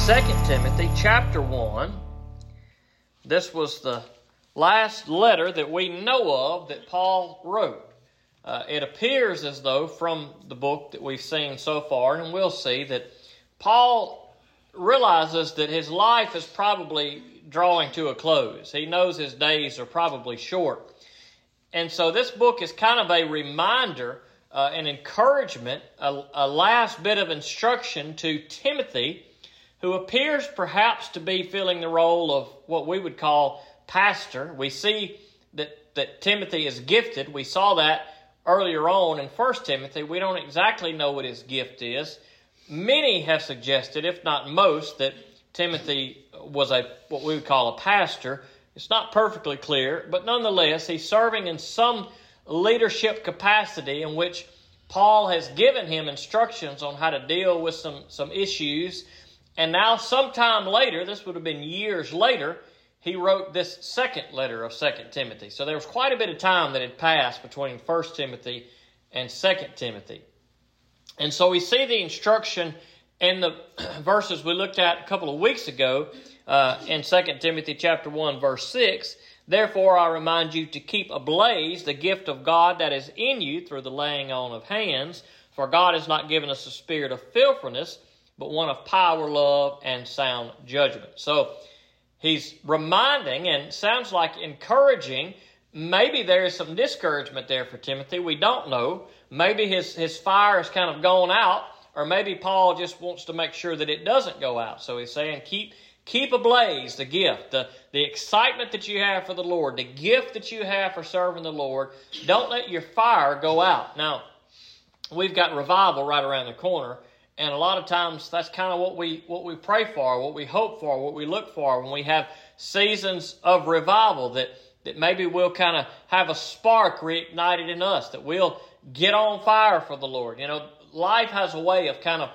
2 Timothy chapter 1. This was the last letter that we know of that Paul wrote. It appears as though from the book that we've seen so far, and we'll see, that Paul realizes that his life is probably drawing to a close. He knows his days are probably short. And so this book is kind of a reminder, an encouragement, a last bit of instruction to Timothy, who appears perhaps to be filling the role of what we would call pastor. We see that Timothy is gifted. We saw that earlier on in 1 Timothy. We don't exactly know what his gift is. Many have suggested, if not most, that Timothy was what we would call a pastor. It's not perfectly clear, but nonetheless, he's serving in some leadership capacity in which Paul has given him instructions on how to deal with some issues. And now sometime later, this would have been years later, he wrote this second letter of 2 Timothy. So there was quite a bit of time that had passed between 1 Timothy and 2 Timothy. And so we see the instruction in the verses we looked at a couple of weeks ago in 2 Timothy chapter 1, verse 6. Therefore I remind you to keep ablaze the gift of God that is in you through the laying on of hands. For God has not given us a spirit of fearfulness, but one of power, love, and sound judgment. So he's reminding, and sounds like encouraging. Maybe there is some discouragement there for Timothy. We don't know. Maybe his fire has kind of gone out, or maybe Paul just wants to make sure that it doesn't go out. So he's saying keep ablaze the gift, the excitement that you have for the Lord, the gift that you have for serving the Lord. Don't let your fire go out. Now, we've got revival right around the corner. And a lot of times that's kind of what we pray for, what we hope for, what we look for when we have seasons of revival, that maybe we'll kind of have a spark reignited in us, that we'll get on fire for the Lord. You know, life has a way of kind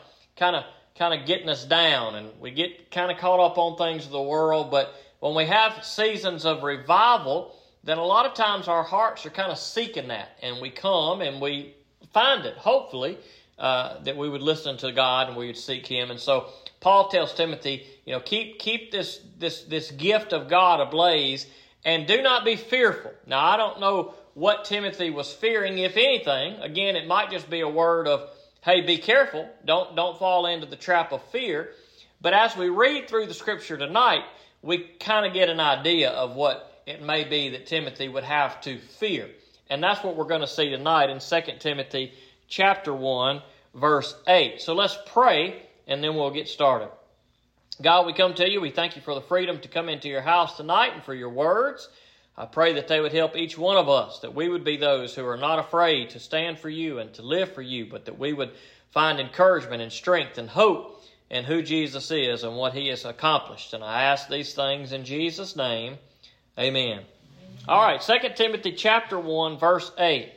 of getting us down, and we get kind of caught up on things of the world. But when we have seasons of revival, then a lot of times our hearts are kind of seeking that, and we come and we find it, hopefully, that we would listen to God and we would seek Him. And so Paul tells Timothy, keep this gift of God ablaze, and do not be fearful. Now, I don't know what Timothy was fearing, if anything. Again, it might just be a word of, hey, be careful. Don't fall into the trap of fear. But as we read through the Scripture tonight, we kind of get an idea of what it may be that Timothy would have to fear. And that's what we're going to see tonight in 2 Timothy chapter 1, verse 8. So let's pray, and then we'll get started. God, we come to you. We thank you for the freedom to come into your house tonight and for your words. I pray that they would help each one of us, that we would be those who are not afraid to stand for you and to live for you, but that we would find encouragement and strength and hope in who Jesus is and what He has accomplished. And I ask these things in Jesus' name. Amen. All right, 2 Timothy chapter 1, verse 8.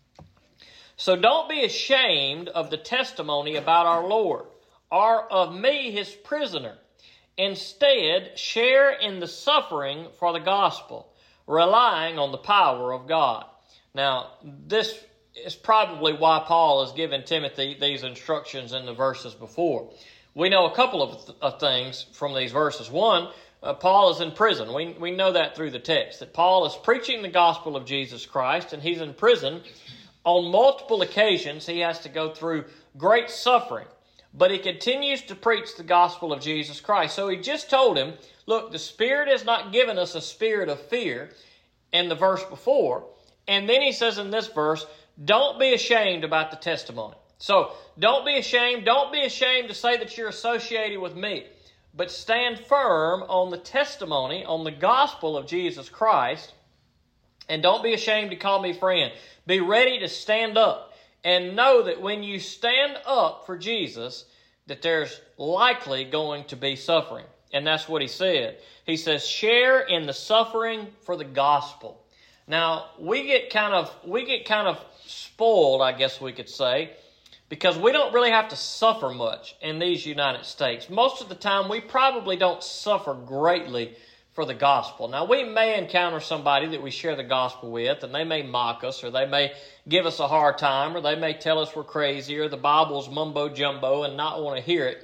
So don't be ashamed of the testimony about our Lord, or of me, His prisoner. Instead, share in the suffering for the gospel, relying on the power of God. Now, this is probably why Paul has given Timothy these instructions in the verses before. We know a couple of things from these verses. One, Paul is in prison. We know that through the text, that Paul is preaching the gospel of Jesus Christ, and he's in prison. On multiple occasions, he has to go through great suffering, but he continues to preach the gospel of Jesus Christ. So he just told him, look, the Spirit has not given us a spirit of fear in the verse before. And then he says in this verse, don't be ashamed about the testimony. So don't be ashamed. Don't be ashamed to say that you're associated with me, but stand firm on the testimony, on the gospel of Jesus Christ. And don't be ashamed to call me friend. Be ready to stand up, and know that when you stand up for Jesus, that there's likely going to be suffering. And that's what he said. He says, share in the suffering for the gospel. Now, we get kind of spoiled, I guess we could say, because we don't really have to suffer much in these United States. Most of the time, we probably don't suffer greatly for the gospel. Now, we may encounter somebody that we share the gospel with, and they may mock us, or they may give us a hard time, or they may tell us we're crazy, or the Bible's mumbo-jumbo and not want to hear it.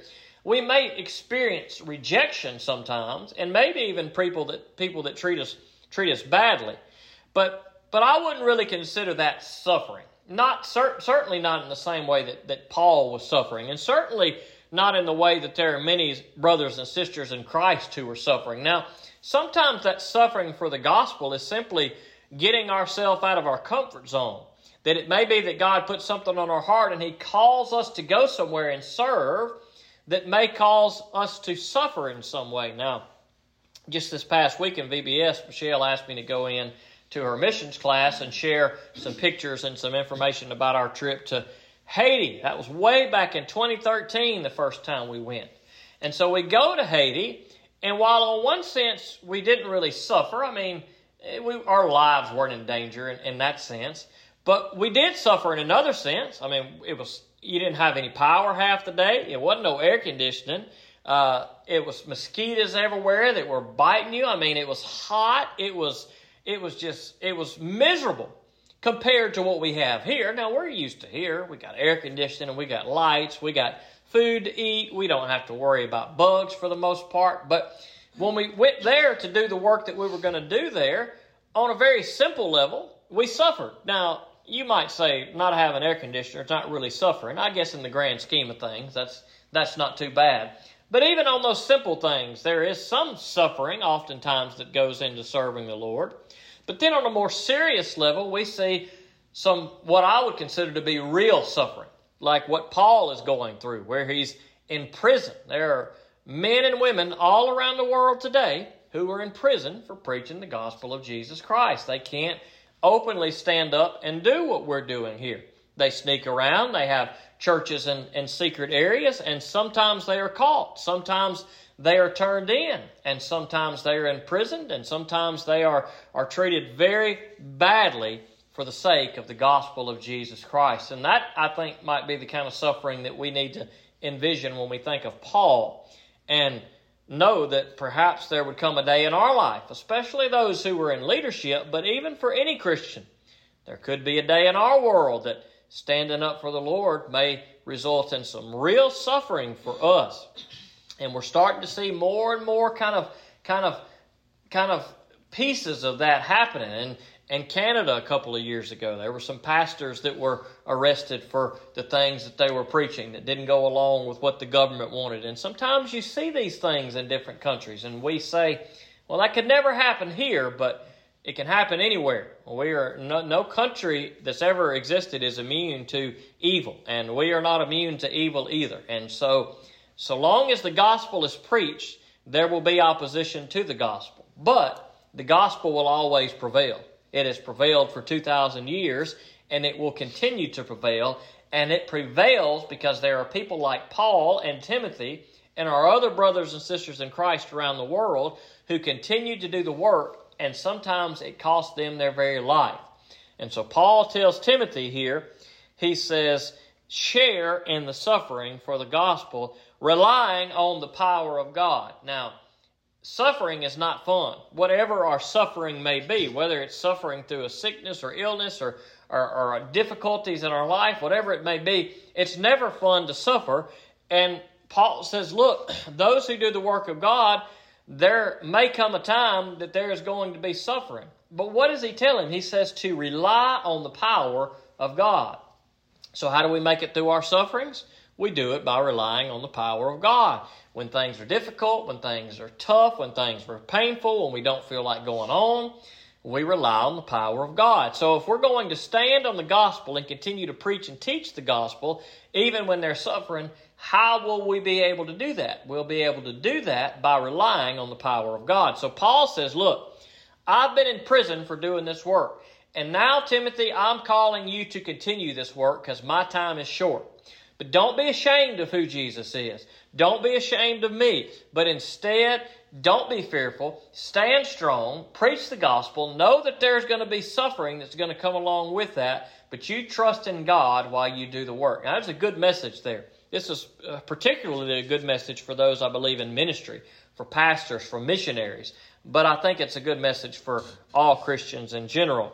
we may experience rejection sometimes, and maybe even people that treat us badly. But I wouldn't really consider that suffering. Certainly not in the same way that Paul was suffering, and certainly not in the way that there are many brothers and sisters in Christ who are suffering. Now, sometimes that suffering for the gospel is simply getting ourselves out of our comfort zone. That it may be that God puts something on our heart and He calls us to go somewhere and serve that may cause us to suffer in some way. Now, just this past week in VBS, Michelle asked me to go in to her missions class and share some pictures and some information about our trip to Haiti. That was way back in 2013, the first time we went. And so we go to Haiti, and while in one sense we didn't really suffer, I mean, our lives weren't in danger in that sense, but we did suffer in another sense. I mean, you didn't have any power half the day. It wasn't no air conditioning. It was mosquitoes everywhere that were biting you. I mean, it was hot. It was miserable compared to what we have here. Now, we're used to here. We got air conditioning, we got lights, we got food to eat. We don't have to worry about bugs for the most part. But when we went there to do the work that we were going to do there, on a very simple level, we suffered. Now, you might say not having air conditioner is not really suffering. I guess in the grand scheme of things, that's not too bad. But even on those simple things, there is some suffering oftentimes that goes into serving the Lord. But then on a more serious level, we see some what I would consider to be real suffering, like what Paul is going through, where he's in prison. There are men and women all around the world today who are in prison for preaching the gospel of Jesus Christ. They can't openly stand up and do what we're doing here. They sneak around. They have churches in secret areas, and sometimes they are caught. Sometimes they are turned in, and sometimes they are imprisoned, and sometimes they are treated very badly for the sake of the gospel of Jesus Christ. And that, I think, might be the kind of suffering that we need to envision when we think of Paul, and know that perhaps there would come a day in our life, especially those who were in leadership, but even for any Christian, there could be a day in our world that standing up for the Lord may result in some real suffering for us. And we're starting to see more and more kind of pieces of that happening. In Canada a couple of years ago, there were some pastors that were arrested for the things that they were preaching that didn't go along with what the government wanted. And sometimes you see these things in different countries, and we say, well, that could never happen here, but it can happen anywhere. No country that's ever existed is immune to evil, and we are not immune to evil either. And so long as the gospel is preached, there will be opposition to the gospel. But the gospel will always prevail. It has prevailed for 2,000 years, and it will continue to prevail. And it prevails because there are people like Paul and Timothy and our other brothers and sisters in Christ around the world who continue to do the work, and sometimes it costs them their very life. And so Paul tells Timothy here, he says, share in the suffering for the gospel, relying on the power of God. Now, suffering is not fun. Whatever our suffering may be, whether it's suffering through a sickness or illness or difficulties in our life, whatever it may be, it's never fun to suffer. And Paul says, look, those who do the work of God, there may come a time that there is going to be suffering. But what does he tell him? He says to rely on the power of God. So how do we make it through our sufferings? We do it by relying on the power of God. When things are difficult, when things are tough, when things are painful, when we don't feel like going on, we rely on the power of God. So if we're going to stand on the gospel and continue to preach and teach the gospel, even when they're suffering, how will we be able to do that? We'll be able to do that by relying on the power of God. So Paul says, look, I've been in prison for doing this work. And now, Timothy, I'm calling you to continue this work because my time is short. But don't be ashamed of who Jesus is. Don't be ashamed of me. But instead, don't be fearful. Stand strong. Preach the gospel. Know that there's going to be suffering that's going to come along with that. But you trust in God while you do the work. Now, there's a good message there. This is particularly a good message for those, I believe, in ministry, for pastors, for missionaries. But I think it's a good message for all Christians in general.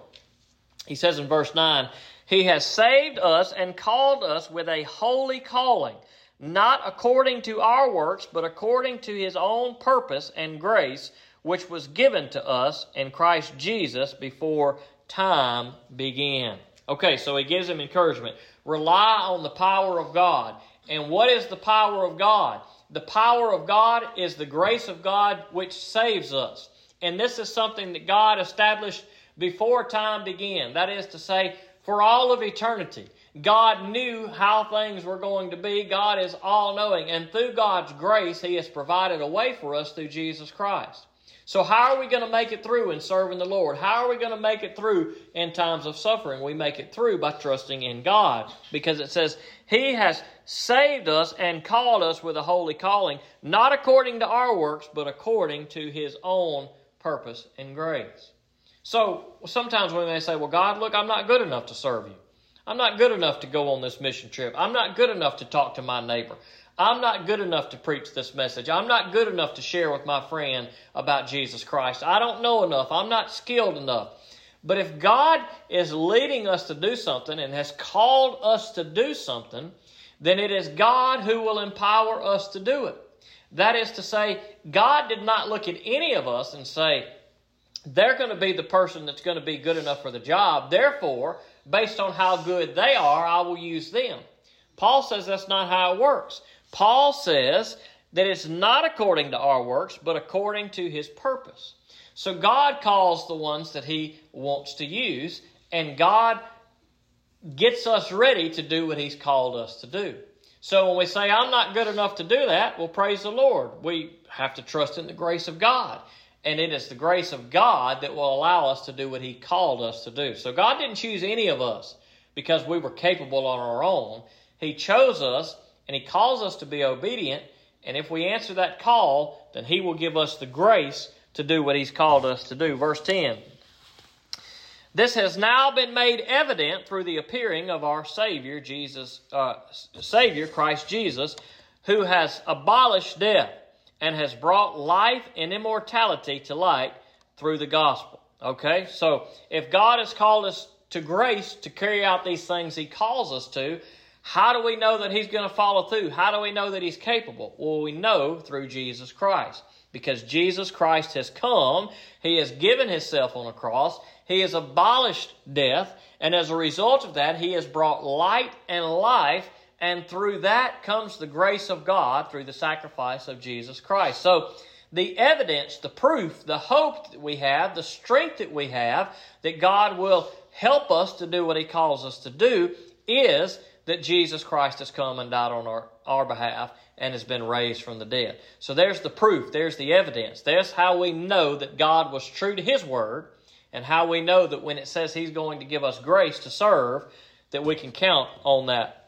He says in verse 9, He has saved us and called us with a holy calling, not according to our works, but according to his own purpose and grace, which was given to us in Christ Jesus before time began. Okay, so he gives him encouragement. Rely on the power of God. And what is the power of God? The power of God is the grace of God which saves us. And this is something that God established before time began. That is to say, for all of eternity. God knew how things were going to be. God is all-knowing. And through God's grace, he has provided a way for us through Jesus Christ. So how are we going to make it through in serving the Lord? How are we going to make it through in times of suffering? We make it through by trusting in God. Because it says, he has saved us and called us with a holy calling, not according to our works, but according to his own purpose and grace. So sometimes we may say, well, God, look, I'm not good enough to serve you. I'm not good enough to go on this mission trip. I'm not good enough to talk to my neighbor. I'm not good enough to preach this message. I'm not good enough to share with my friend about Jesus Christ. I don't know enough. I'm not skilled enough. But if God is leading us to do something and has called us to do something, then it is God who will empower us to do it. That is to say, God did not look at any of us and say, they're going to be the person that's going to be good enough for the job. Therefore, based on how good they are, I will use them. Paul says that's not how it works. Paul says that it's not according to our works, but according to his purpose. So God calls the ones that he wants to use, and God gets us ready to do what he's called us to do. So when we say, I'm not good enough to do that, well, praise the Lord. We have to trust in the grace of God. And it is the grace of God that will allow us to do what he called us to do. So God didn't choose any of us because we were capable on our own. He chose us, and he calls us to be obedient. And if we answer that call, then he will give us the grace to do what he's called us to do. Verse 10. This has now been made evident through the appearing of our Savior, Christ Jesus, who has abolished death and has brought life and immortality to light through the gospel. Okay, so if God has called us to grace to carry out these things he calls us to, how do we know that he's going to follow through? How do we know that he's capable? Well, we know through Jesus Christ. Because Jesus Christ has come, he has given himself on a cross, he has abolished death, and as a result of that, he has brought light and life, and through that comes the grace of God through the sacrifice of Jesus Christ. So the evidence, the proof, the hope that we have, the strength that we have, that God will help us to do what he calls us to do, is that Jesus Christ has come and died on our behalf and has been raised from the dead. So there's the proof, there's the evidence. There's how we know that God was true to his word, and how we know that when it says he's going to give us grace to serve, that we can count on that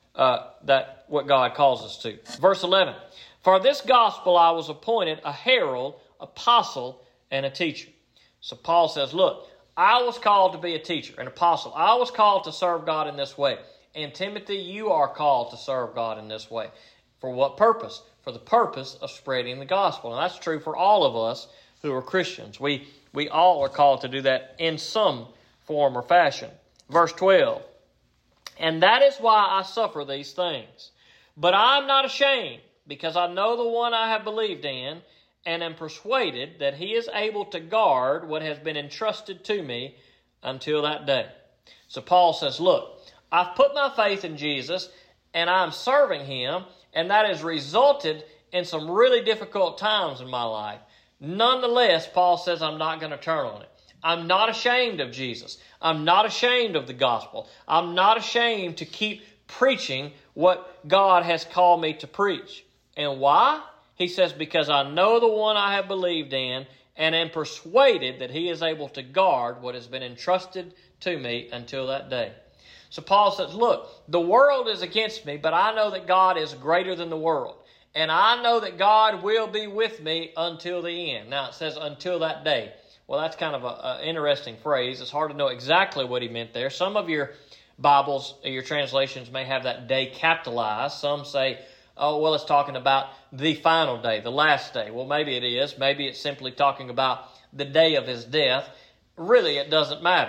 what God calls us to. Verse 11, for this gospel I was appointed a herald, apostle, and a teacher. So Paul says, look, I was called to be a teacher, an apostle. I was called to serve God in this way. And Timothy, you are called to serve God in this way. For what purpose? For the purpose of spreading the gospel. And that's true for all of us who are Christians. We all are called to do that in some form or fashion. Verse 12, and that is why I suffer these things. But I am not ashamed, because I know the one I have believed in, and am persuaded that he is able to guard what has been entrusted to me until that day. So Paul says, look, I've put my faith in Jesus, and I'm serving him, and that has resulted in some really difficult times in my life. Nonetheless, Paul says I'm not going to turn on it. I'm not ashamed of Jesus. I'm not ashamed of the gospel. I'm not ashamed to keep preaching what God has called me to preach. And why? He says, because I know the one I have believed in, and am persuaded that he is able to guard what has been entrusted to me until that day. So Paul says, look, the world is against me, but I know that God is greater than the world. And I know that God will be with me until the end. Now it says until that day. Well, that's kind of an interesting phrase. It's hard to know exactly what he meant there. Some of your Bibles, your translations may have that day capitalized. Some say, oh, well, it's talking about the final day, the last day. Well, maybe it is. Maybe it's simply talking about the day of his death. Really, it doesn't matter.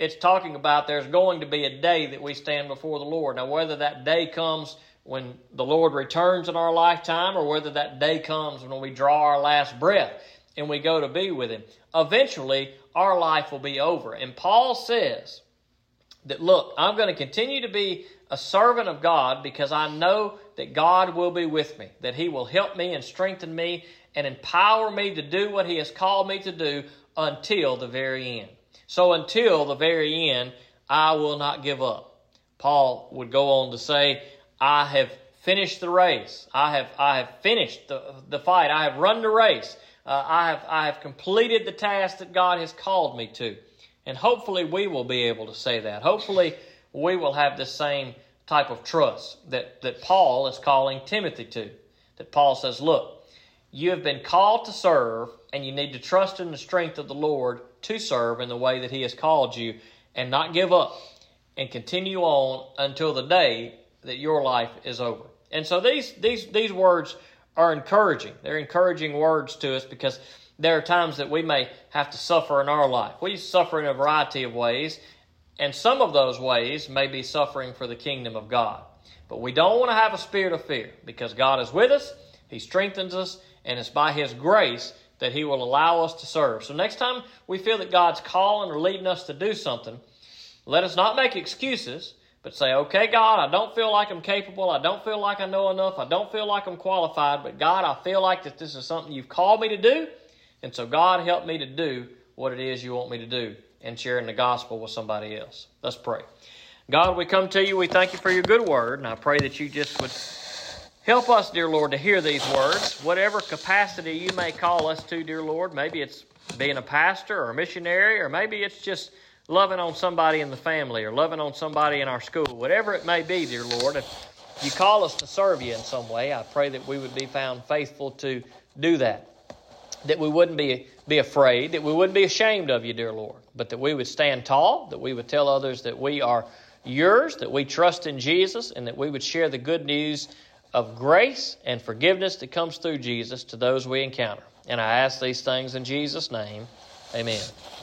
it's talking about there's going to be a day that we stand before the Lord. Now, whether that day comes when the Lord returns in our lifetime or whether that day comes when we draw our last breath and we go to be with Him, eventually our life will be over. And Paul says that, look, I'm going to continue to be a servant of God because I know that God will be with me, that He will help me and strengthen me and empower me to do what He has called me to do until the very end. So until the very end, I will not give up. Paul would go on to say, I have finished the race. I have finished the fight. I have run the race. I have completed the task that God has called me to. And hopefully we will be able to say that. Hopefully we will have the same type of trust that Paul is calling Timothy to. That Paul says, look, you have been called to serve, and you need to trust in the strength of the Lord to serve in the way that He has called you, and not give up, and continue on until the day that your life is over. And so these words are encouraging. They're encouraging words to us because there are times that we may have to suffer in our life. We suffer in a variety of ways, and some of those ways may be suffering for the kingdom of God. But we don't want to have a spirit of fear because God is with us, He strengthens us, and it's by His grace that He will allow us to serve. So next time we feel that God's calling or leading us to do something, let us not make excuses, but say, okay, God, I don't feel like I'm capable. I don't feel like I know enough. I don't feel like I'm qualified. But God, I feel like that this is something You've called me to do. And so God, help me to do what it is You want me to do and sharing the gospel with somebody else. Let's pray. God, we come to You. We thank You for Your good word. And I pray that You just would help us, dear Lord, to hear these words. Whatever capacity You may call us to, dear Lord. Maybe it's being a pastor or a missionary, or maybe it's just loving on somebody in the family or loving on somebody in our school. Whatever it may be, dear Lord, if You call us to serve You in some way, I pray that we would be found faithful to do that. That we wouldn't be afraid, that we wouldn't be ashamed of You, dear Lord, but that we would stand tall, that we would tell others that we are Yours, that we trust in Jesus, and that we would share the good news of grace and forgiveness that comes through Jesus to those we encounter. And I ask these things in Jesus' name. Amen.